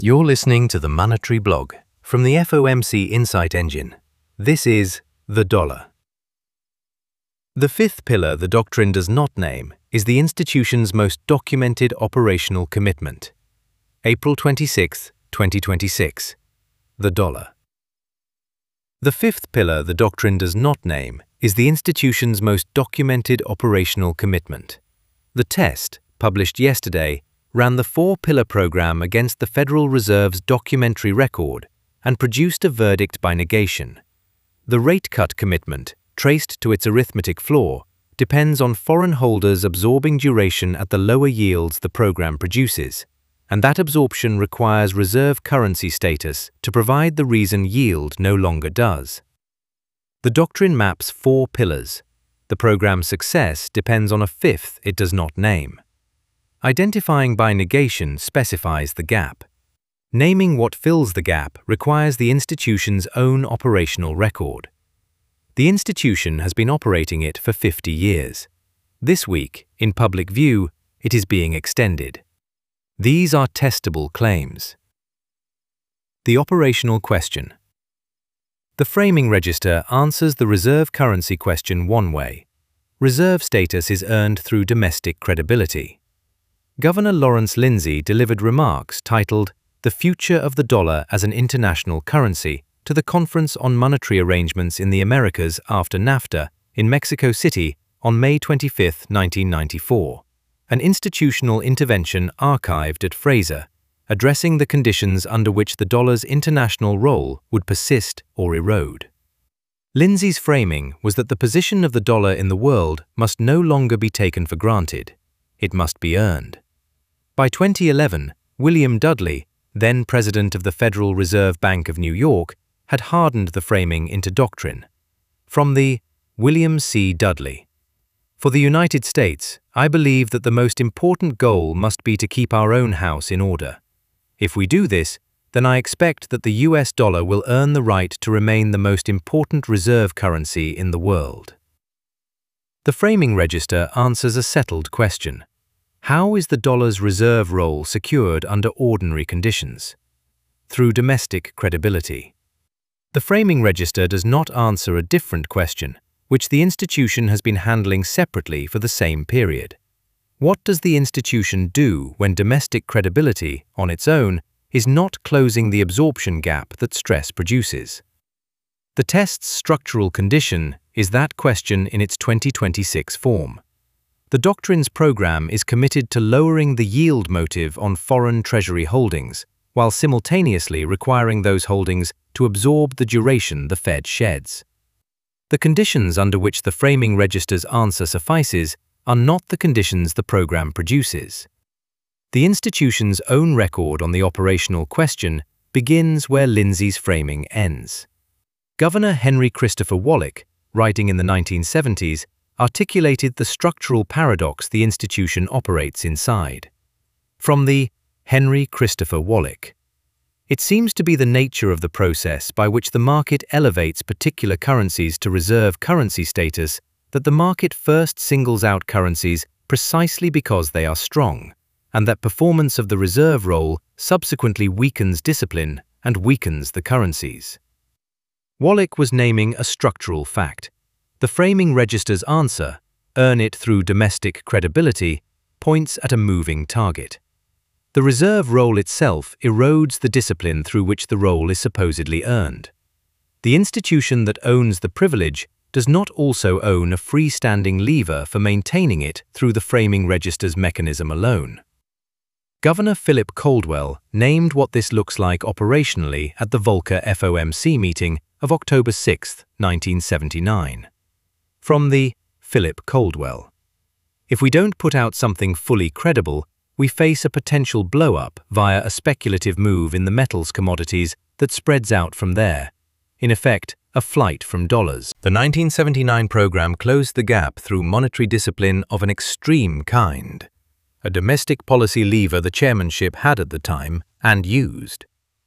You're listening to the Monetary Blog from the FOMC Insight Engine. This is the dollar. The fifth pillar the doctrine does not name is the institution's most documented operational commitment. April 26, 2026. The dollar. The fifth pillar the doctrine does not name is the institution's most documented operational commitment. The test, published yesterday, ran the four-pillar program against the Federal Reserve's documentary record and produced a verdict by negation. The rate cut commitment, traced to its arithmetic floor, depends on foreign holders absorbing duration at the lower yields the program produces, and that absorption requires reserve currency status to provide the reason yield no longer does. The doctrine maps four pillars. The program's success depends on a fifth it does not name. Identifying by negation specifies the gap. Naming what fills the gap requires the institution's own operational record. The institution has been operating it for 50 years. This week, in public view, it is being extended. These are testable claims. The operational question. The framing register answers the reserve currency question one way. Reserve status is earned through domestic credibility. Governor Lawrence Lindsay delivered remarks titled "The Future of the Dollar as an International Currency" to the Conference on Monetary Arrangements in the Americas after NAFTA in Mexico City on May 25, 1994, an institutional intervention archived at Fraser, addressing the conditions under which the dollar's international role would persist or erode. Lindsay's framing was that the position of the dollar in the world must no longer be taken for granted. It must be earned. By 2011, William Dudley, then president of the Federal Reserve Bank of New York, had hardened the framing into doctrine. From the William C. Dudley. For the United States, I believe that the most important goal must be to keep our own house in order. If we do this, then I expect that the US dollar will earn the right to remain the most important reserve currency in the world. The framing register answers a settled question. How is the dollar's reserve role secured under ordinary conditions? Through domestic credibility. The framing register does not answer a different question, which the institution has been handling separately for the same period. What does the institution do when domestic credibility, on its own, is not closing the absorption gap that stress produces? The test's structural condition is that question in its 2026 form. The doctrine's program is committed to lowering the yield motive on foreign treasury holdings, while simultaneously requiring those holdings to absorb the duration the Fed sheds. The conditions under which the framing register's answer suffices are not the conditions the program produces. The institution's own record on the operational question begins where Lindsay's framing ends. Governor Henry Christopher Wallach, writing in the 1970s, articulated the structural paradox the institution operates inside. From the Henry Christopher Wallach. It seems to be the nature of the process by which the market elevates particular currencies to reserve currency status that the market first singles out currencies precisely because they are strong, and that performance of the reserve role subsequently weakens discipline and weakens the currencies. Wallach was naming a structural fact. The framing register's answer, earn it through domestic credibility, points at a moving target. The reserve role itself erodes the discipline through which the role is supposedly earned. The institution that owns the privilege does not also own a freestanding lever for maintaining it through the framing register's mechanism alone. Governor Philip Caldwell named what this looks like operationally at the Volcker FOMC meeting of October 6, 1979. From the Philip Caldwell. If we don't put out something fully credible, we face a potential blow-up via a speculative move in the metals commodities that spreads out from there. In effect, a flight from dollars. The 1979 program closed the gap through monetary discipline of an extreme kind, a domestic policy lever the chairmanship had at the time and used.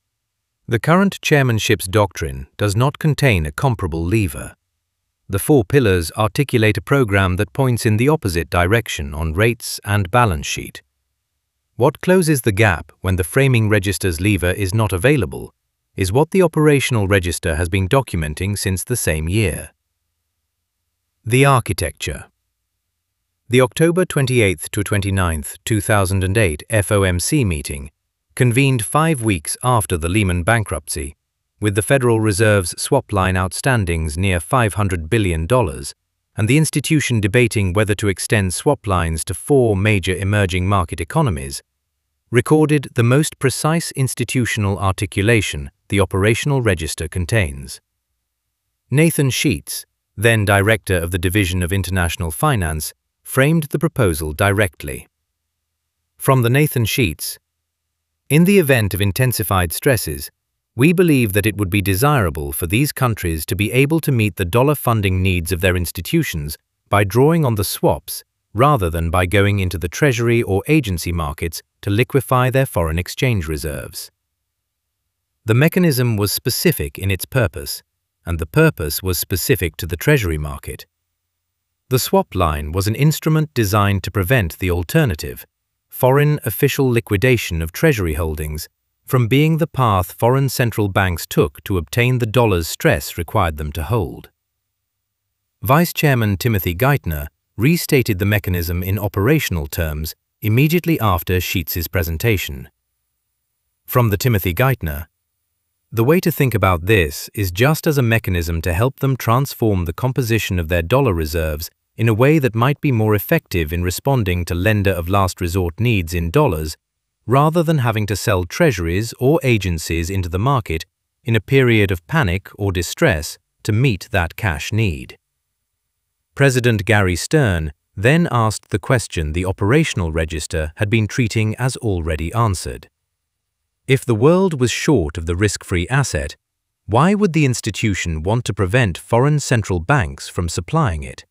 The current chairmanship's doctrine does not contain a comparable lever. The four pillars articulate a program that points in the opposite direction on rates and balance sheet. What closes the gap when the framing register's lever is not available is what the operational register has been documenting since the same year. The architecture. The October 28 to 29, 2008 FOMC meeting convened 5 weeks after the Lehman bankruptcy, with the Federal Reserve's swap line outstandings near $500 billion, and the institution debating whether to extend swap lines to 4 major emerging market economies, recorded the most precise institutional articulation the operational register contains. Nathan Sheets, then Director of the Division of International Finance, framed the proposal directly. From the Nathan Sheets: in the event of intensified stresses, we believe that it would be desirable for these countries to be able to meet the dollar funding needs of their institutions by drawing on the swaps rather than by going into the treasury or agency markets to liquefy their foreign exchange reserves. The mechanism was specific in its purpose, and the purpose was specific to the treasury market. The swap line was an instrument designed to prevent the alternative, foreign official liquidation of treasury holdings, from being the path foreign central banks took to obtain the dollar's stress required them to hold. Vice Chairman Timothy Geithner restated the mechanism in operational terms immediately after Sheets's presentation. From the Timothy Geithner: the way to think about this is just as a mechanism to help them transform the composition of their dollar reserves in a way that might be more effective in responding to lender of last resort needs in dollars, rather than having to sell treasuries or agencies into the market in a period of panic or distress to meet that cash need. President Gary Stern then asked the question the operational register had been treating as already answered. If the world was short of the risk-free asset, why would the institution want to prevent foreign central banks from supplying it?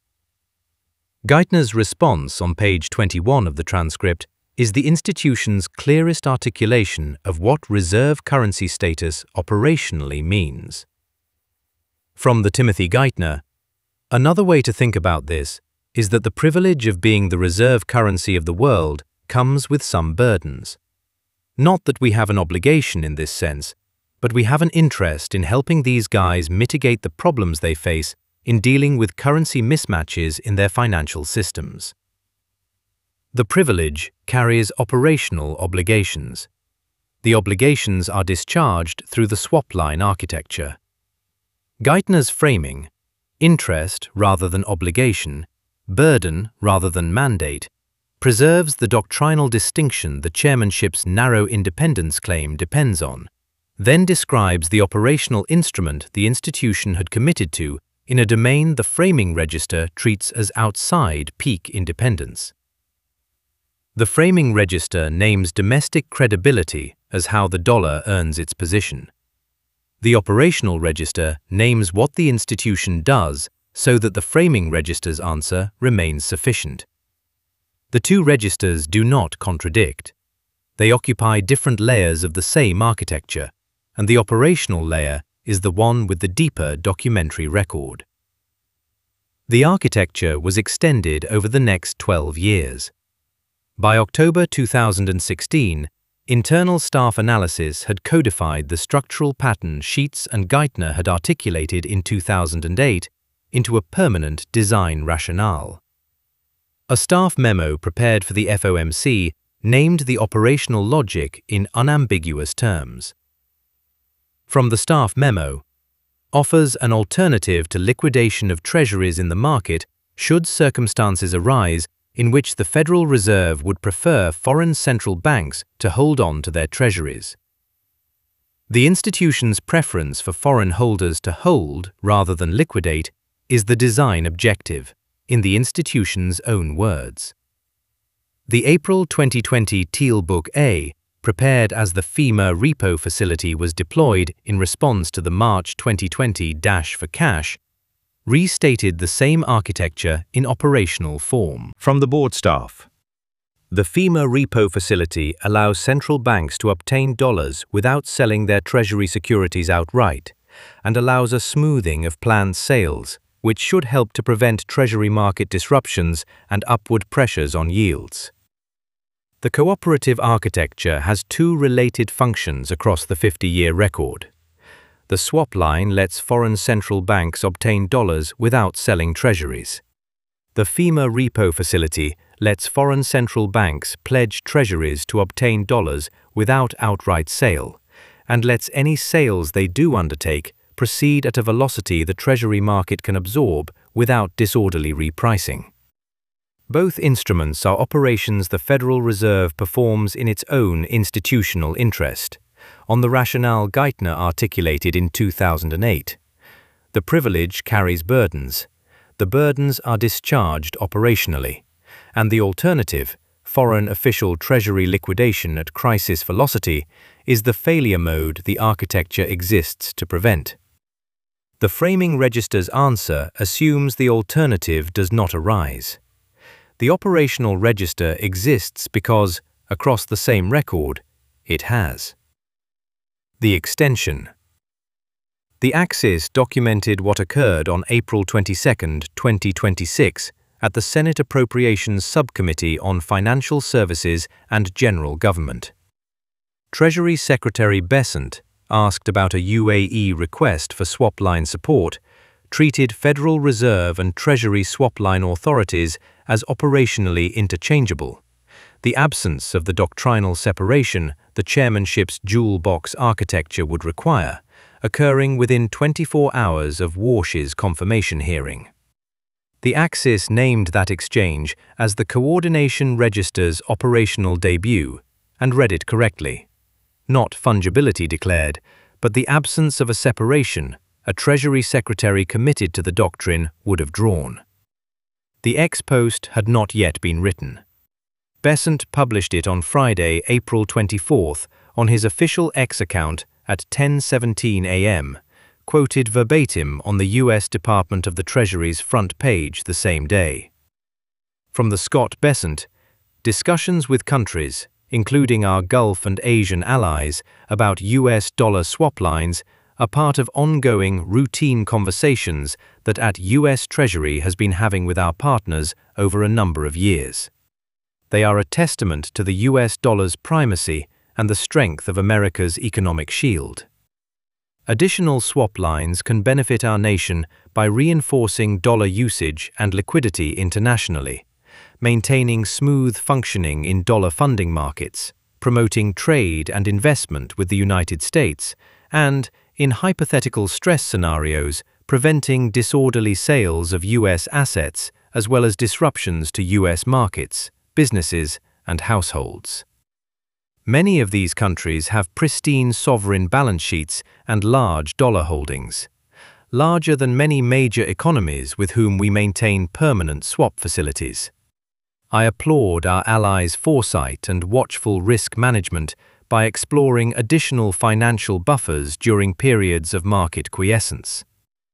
Geithner's response on page 21 of the transcript is the institution's clearest articulation of what reserve currency status operationally means. From the Timothy Geithner: another way to think about this is that the privilege of being the reserve currency of the world comes with some burdens. Not that we have an obligation in this sense, but we have an interest in helping these guys mitigate the problems they face in dealing with currency mismatches in their financial systems. The privilege carries operational obligations. The obligations are discharged through the swap line architecture. Geithner's framing, interest rather than obligation, burden rather than mandate, preserves the doctrinal distinction the chairmanship's narrow independence claim depends on, then describes the operational instrument the institution had committed to in a domain the framing register treats as outside peak independence. The framing register names domestic credibility as how the dollar earns its position. The operational register names what the institution does so that the framing register's answer remains sufficient. The two registers do not contradict. They occupy different layers of the same architecture, and the operational layer is the one with the deeper documentary record. The architecture was extended over the next 12 years. By October 2016, internal staff analysis had codified the structural pattern Sheets and Geithner had articulated in 2008 into a permanent design rationale. A staff memo prepared for the FOMC named the operational logic in unambiguous terms. From the staff memo: offers an alternative to liquidation of treasuries in the market should circumstances arise in which the Federal Reserve would prefer foreign central banks to hold on to their treasuries. The institution's preference for foreign holders to hold rather than liquidate is the design objective, in the institution's own words. The April 2020 Teal Book A, prepared as the FEMA repo facility was deployed in response to the March 2020 Dash for Cash, restated the same architecture in operational form. From the board staff: the FEMA repo facility allows central banks to obtain dollars without selling their treasury securities outright, and allows a smoothing of planned sales, which should help to prevent treasury market disruptions and upward pressures on yields. The cooperative architecture has two related functions across the 50-year record. The swap line lets foreign central banks obtain dollars without selling treasuries. The FEMA repo facility lets foreign central banks pledge treasuries to obtain dollars without outright sale, and lets any sales they do undertake proceed at a velocity the treasury market can absorb without disorderly repricing. Both instruments are operations the Federal Reserve performs in its own institutional interest, on the rationale Geithner articulated in 2008. The privilege carries burdens. The burdens are discharged operationally, and the alternative, foreign official treasury liquidation at crisis velocity, is the failure mode the architecture exists to prevent. The framing register's answer assumes the alternative does not arise. The operational register exists because, across the same record, it has. The extension. The Axis documented what occurred on April 22, 2026, at the Senate Appropriations Subcommittee on Financial Services and General Government. Treasury Secretary Bessent, asked about a UAE request for swap line support, treated Federal Reserve and Treasury swap line authorities as operationally interchangeable. The absence of the doctrinal separation the chairmanship's dual box architecture would require, occurring within 24 hours of Warsh's confirmation hearing. The Axis named that exchange as the Coordination Register's operational debut, and read it correctly. Not fungibility declared, but the absence of a separation a Treasury Secretary committed to the doctrine would have drawn. The ex-post had not yet been written. Bessent published it on Friday, April 24th, on his official X account at 10:17 a.m., quoted verbatim on the U.S. Department of the Treasury's front page the same day. From the Scott Bessent, discussions with countries, including our Gulf and Asian allies, about U.S. dollar swap lines are part of ongoing, routine conversations that U.S. Treasury has been having with our partners over a number of years. They are a testament to the U.S. dollar's primacy and the strength of America's economic shield. Additional swap lines can benefit our nation by reinforcing dollar usage and liquidity internationally, maintaining smooth functioning in dollar funding markets, promoting trade and investment with the United States, and, in hypothetical stress scenarios, preventing disorderly sales of U.S. assets as well as disruptions to U.S. markets, businesses, and households. Many of these countries have pristine sovereign balance sheets and large dollar holdings, larger than many major economies with whom we maintain permanent swap facilities. I applaud our allies' foresight and watchful risk management by exploring additional financial buffers during periods of market quiescence.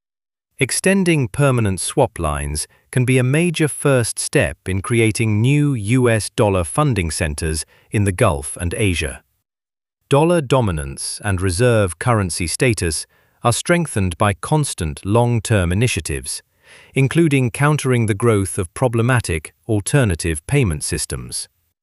Extending permanent swap lines can be a major first step in creating new U.S. dollar funding centers in the Gulf and Asia. Dollar dominance and reserve currency status are strengthened by constant long-term initiatives, including countering the growth of problematic alternative payment systems.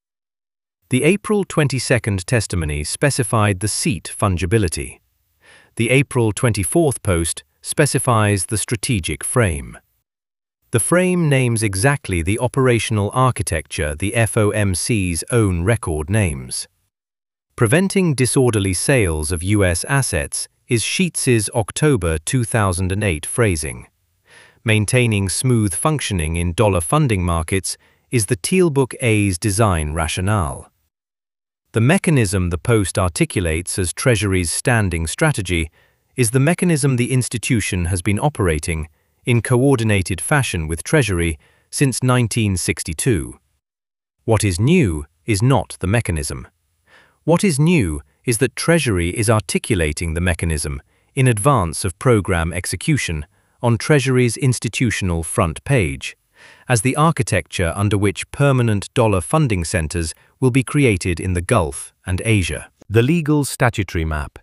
The April 22 testimony specified the seat fungibility. The April 24 post specifies the strategic frame. The frame names exactly the operational architecture the FOMC's own record names. Preventing disorderly sales of U.S. assets is Sheets's October 2008 phrasing. Maintaining smooth functioning in dollar funding markets is the Tealbook A's design rationale. The mechanism the post articulates as Treasury's standing strategy is the mechanism the institution has been operating in coordinated fashion with Treasury since 1962. What is new is not the mechanism. What is new is that Treasury is articulating the mechanism in advance of program execution on Treasury's institutional front page, as the architecture under which permanent dollar funding centers will be created in the Gulf and Asia. The legal statutory map.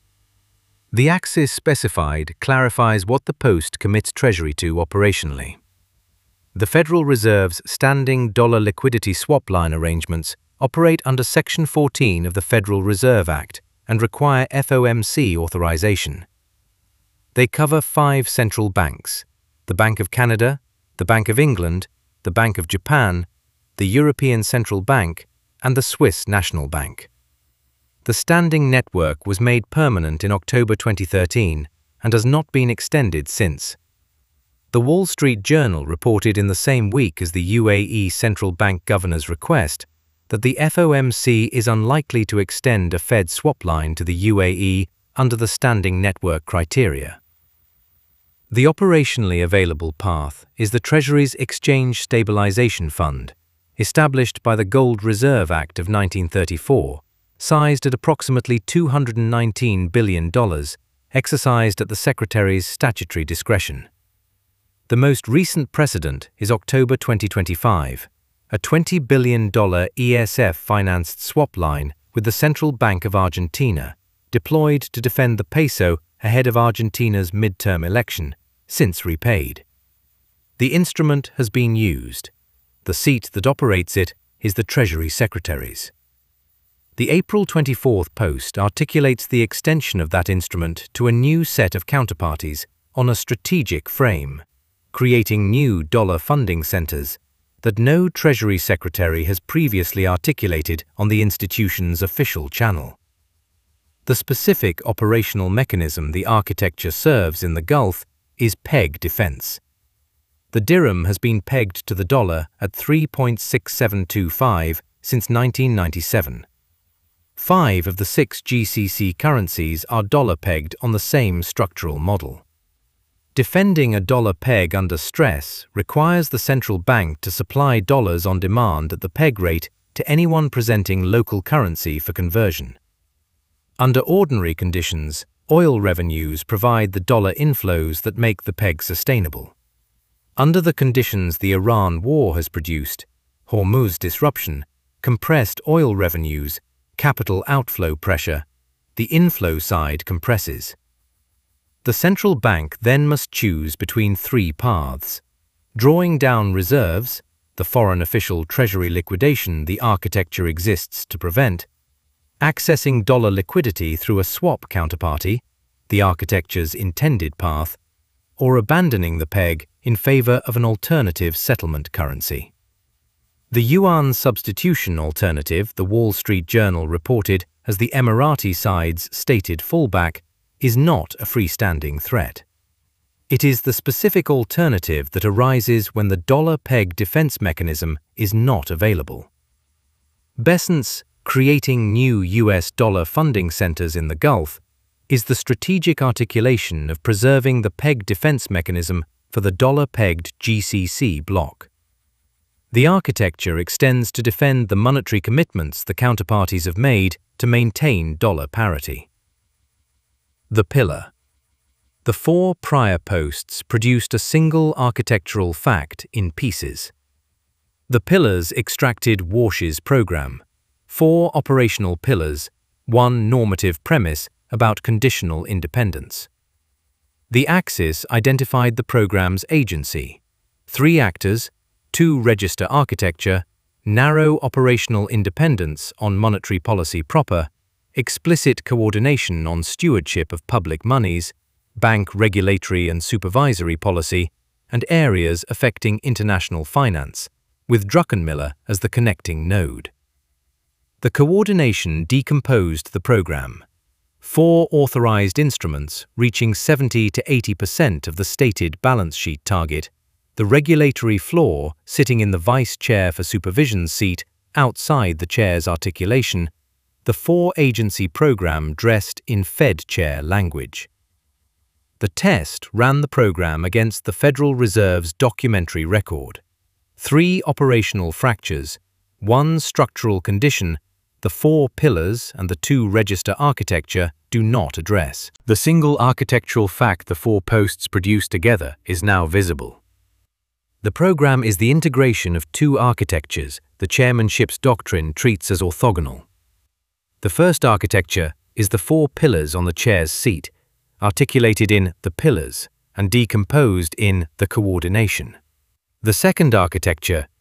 The Axis specified clarifies what the post commits Treasury to operationally. The Federal Reserve's standing dollar liquidity swap line arrangements operate under Section 14 of the Federal Reserve Act and require FOMC authorization. They cover 5 central banks: the Bank of Canada, the Bank of England, the Bank of Japan, the European Central Bank, and the Swiss National Bank. The standing network was made permanent in October 2013 and has not been extended since. The Wall Street Journal reported in the same week as the UAE Central Bank Governor's request that the FOMC is unlikely to extend a Fed swap line to the UAE under the standing network criteria. The operationally available path is the Treasury's Exchange Stabilization Fund, established by the Gold Reserve Act of 1934, sized at approximately $219 billion, exercised at the Secretary's statutory discretion. The most recent precedent is October 2025, a $20 billion ESF-financed swap line with the Central Bank of Argentina, deployed to defend the peso ahead of Argentina's midterm election, since repaid. The instrument has been used. The seat that operates it is the Treasury Secretary's. The April 24 post articulates the extension of that instrument to a new set of counterparties on a strategic frame, creating new dollar funding centers that no Treasury Secretary has previously articulated on the institution's official channel. The specific operational mechanism the architecture serves in the Gulf is peg defense. The dirham has been pegged to the dollar at 3.6725 since 1997. 5 of the 6 GCC currencies are dollar-pegged on the same structural model. Defending a dollar peg under stress requires the central bank to supply dollars on demand at the peg rate to anyone presenting local currency for conversion. Under ordinary conditions, oil revenues provide the dollar inflows that make the peg sustainable. Under the conditions the Iran war has produced, Hormuz disruption, compressed oil revenues, capital outflow pressure, the inflow side compresses. The central bank then must choose between 3 paths: drawing down reserves, the foreign official treasury liquidation the architecture exists to prevent, accessing dollar liquidity through a swap counterparty, the architecture's intended path, or abandoning the peg in favor of an alternative settlement currency. The yuan substitution alternative the Wall Street Journal reported as the Emirati side's stated fallback is not a freestanding threat. It is the specific alternative that arises when the dollar peg defense mechanism is not available. Besant's creating new US dollar funding centers in the Gulf is the strategic articulation of preserving the peg defense mechanism for the dollar-pegged GCC bloc. The architecture extends to defend the monetary commitments the counterparties have made to maintain dollar parity. The pillar. The 4 prior posts produced a single architectural fact in pieces. The pillars extracted Warsh's program, 4 operational pillars, 1 normative premise about conditional independence. The axis identified the program's agency: 3 actors, 2 register architecture, narrow operational independence on monetary policy proper, explicit coordination on stewardship of public monies, bank regulatory and supervisory policy, and areas affecting international finance, with Druckenmiller as the connecting node. The coordination decomposed the program: 4 authorized instruments reaching 70 to 80% of the stated balance sheet target, the regulatory floor sitting in the vice chair for supervision's seat outside the chair's articulation, the 4-agency program dressed in Fed chair language. The test ran the program against the Federal Reserve's documentary record: 3 operational fractures, 1 structural condition, the 4 pillars and the 2 register architecture do not address. The single architectural fact the 4 posts produce together is now visible. The program is the integration of 2 architectures the chairmanship's doctrine treats as orthogonal. The first architecture is the 4 pillars on the chair's seat, articulated in the pillars and decomposed in the coordination. The second architecture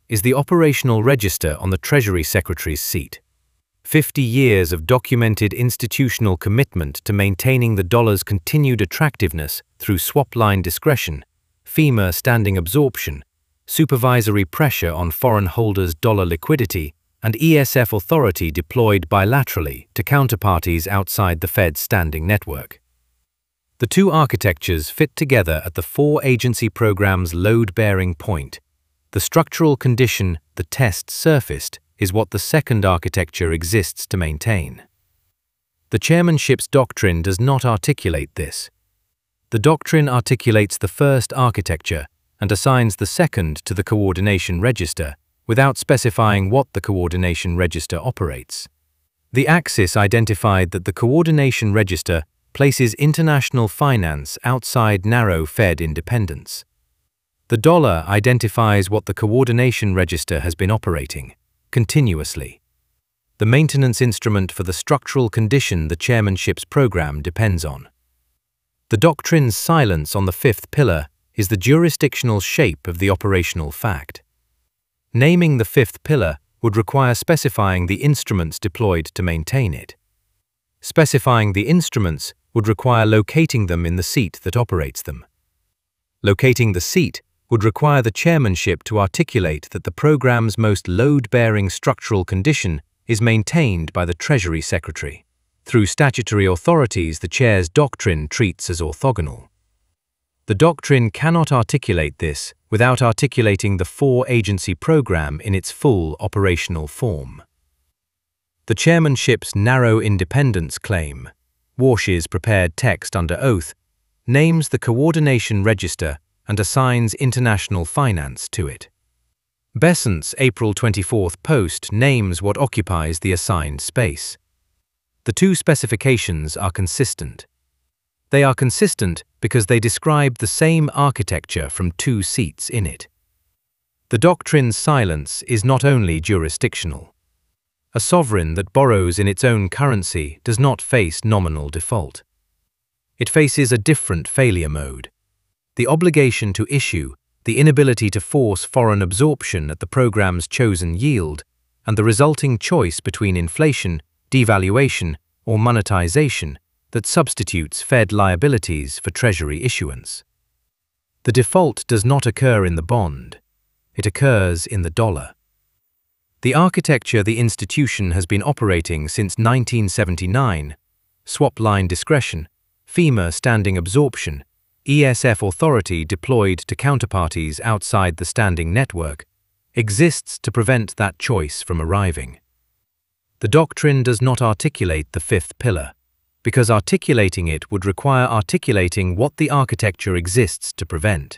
is the operational register on the Treasury Secretary's seat. 50 years of documented institutional commitment to maintaining the dollar's continued attractiveness through swap line discretion, FEMA standing absorption, supervisory pressure on foreign holders' dollar liquidity, and ESF authority deployed bilaterally to counterparties outside the Fed's standing network. The two architectures fit together at the four-agency program's load-bearing point. The structural condition the test surfaced is what the second architecture exists to maintain. The chairmanship's doctrine does not articulate this. The doctrine articulates the first architecture and assigns the second to the coordination register, without specifying what the coordination register operates. The axis identified that the coordination register places international finance outside narrow Fed independence. The dollar identifies what the coordination register has been operating, continuously. The maintenance instrument for the structural condition the chairmanship's program depends on. The doctrine's silence on the fifth pillar is the jurisdictional shape of the operational fact. Naming the fifth pillar would require specifying the instruments deployed to maintain it. Specifying the instruments would require locating them in the seat that operates them. Locating the seat would require the chairmanship to articulate that the program's most load-bearing structural condition is maintained by the Treasury Secretary. Through statutory authorities, the chair's doctrine treats as orthogonal. The doctrine cannot articulate this without articulating the four-agency program in its full operational form. The chairmanship's narrow independence claim, Warsh's prepared text under oath, names the coordination register and assigns international finance to it. Besant's April 24 post names what occupies the assigned space. The two specifications are consistent. They are consistent because they describe the same architecture from two seats in it. The doctrine's silence is not only jurisdictional. A sovereign that borrows in its own currency does not face nominal default. It faces a different failure mode. The obligation to issue, the inability to force foreign absorption at the program's chosen yield, and the resulting choice between inflation, devaluation, or monetization that substitutes Fed liabilities for Treasury issuance. The default does not occur in the bond. It occurs in the dollar. The architecture the institution has been operating since 1979, swap line discretion, FEMA standing absorption, ESF authority deployed to counterparties outside the standing network, exists to prevent that choice from arriving. The doctrine does not articulate the fifth pillar, because articulating it would require articulating what the architecture exists to prevent.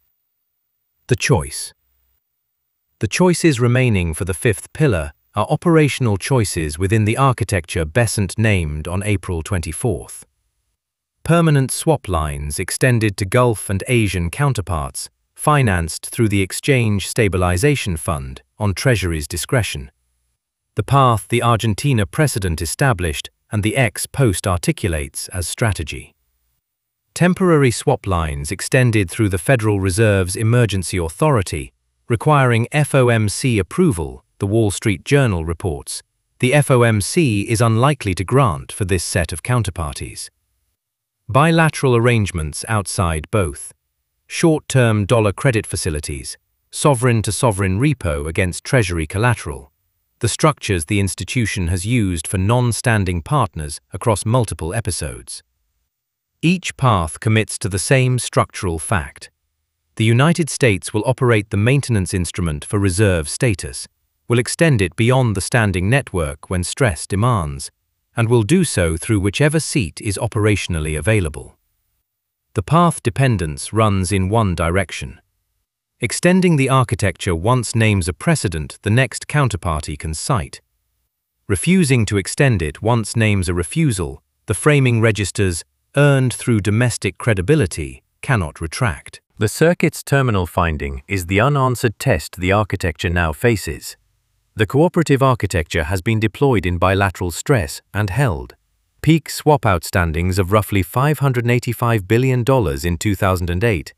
The choice. The choices remaining for the fifth pillar are operational choices within the architecture Besant named on April 24. Permanent swap lines extended to Gulf and Asian counterparts, financed through the Exchange Stabilization Fund on Treasury's discretion. The path the Argentina precedent established and the ex-post articulates as strategy. Temporary swap lines extended through the Federal Reserve's emergency authority, requiring FOMC approval, the Wall Street Journal reports. The FOMC is unlikely to grant for this set of counterparties. Bilateral arrangements outside both. Short-term dollar credit facilities, sovereign-to-sovereign repo against Treasury collateral. The structures the institution has used for non-standing partners across multiple episodes. Each path commits to the same structural fact. The United States will operate the maintenance instrument for reserve status, will extend it beyond the standing network when stress demands, and will do so through whichever seat is operationally available. The path dependence runs in one direction. Extending the architecture once names a precedent the next counterparty can cite. Refusing to extend it once names a refusal, the framing registers, earned through domestic credibility, cannot retract. The circuit's terminal finding is the unanswered test the architecture now faces. The cooperative architecture has been deployed in bilateral stress and held. Peak swap outstandings of roughly $585 billion in 2008,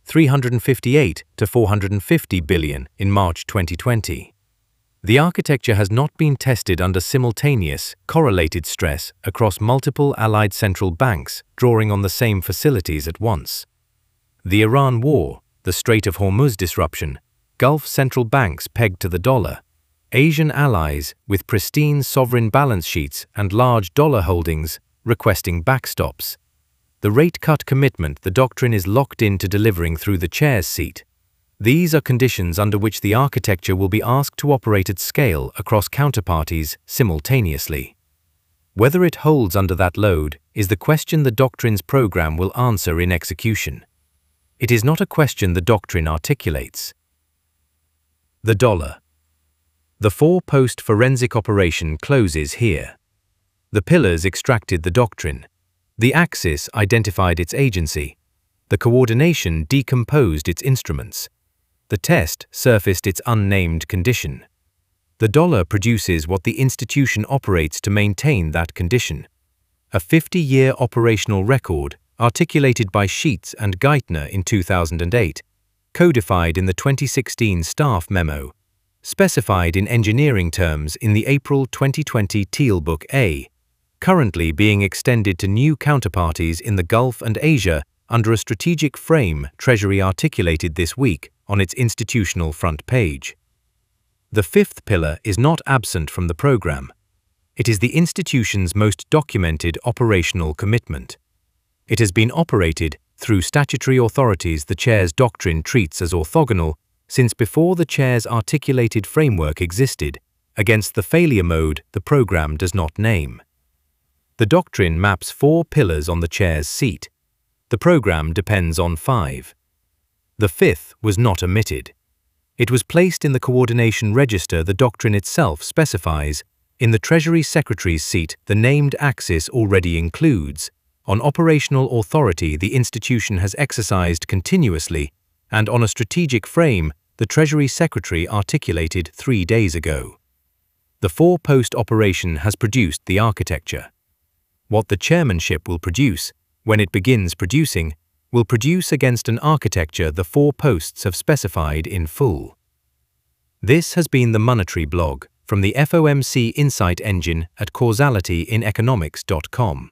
358 to 450 billion in March 2020. The architecture has not been tested under simultaneous, correlated stress across multiple allied central banks drawing on the same facilities at once. The Iran war, the Strait of Hormuz disruption, Gulf central banks pegged to the dollar, Asian allies with pristine sovereign balance sheets and large dollar holdings requesting backstops. The rate cut commitment the doctrine is locked into delivering through the chair's seat. These are conditions under which the architecture will be asked to operate at scale across counterparties simultaneously. Whether it holds under that load is the question the doctrine's program will answer in execution. It is not a question the doctrine articulates. The dollar. The four-post forensic operation closes here. The pillars extracted the doctrine. The axis identified its agency. The coordination decomposed its instruments. The test surfaced its unnamed condition. The dollar produces what the institution operates to maintain that condition. A 50-year operational record articulated by Sheets and Geithner in 2008, codified in the 2016 staff memo, specified in engineering terms in the April 2020 Tealbook A, currently being extended to new counterparties in the Gulf and Asia under a strategic frame Treasury articulated this week on its institutional front page. The fifth pillar is not absent from the program. It is the institution's most documented operational commitment. It has been operated through statutory authorities the chair's doctrine treats as orthogonal since before the chair's articulated framework existed, against the failure mode the program does not name. The doctrine maps 4 pillars on the chair's seat. The program depends on 5. The 5th was not omitted. It was placed in the coordination register the doctrine itself specifies. In the Treasury Secretary's seat, the named axis already includes, on operational authority the institution has exercised continuously, and on a strategic frame the Treasury Secretary articulated 3 days ago. The 4-post operation has produced the architecture. What the chairmanship will produce, when it begins producing, will produce against an architecture the 4 posts have specified in full. This has been the Monetary Blog from the FOMC Insight Engine at causality-in-economics.com.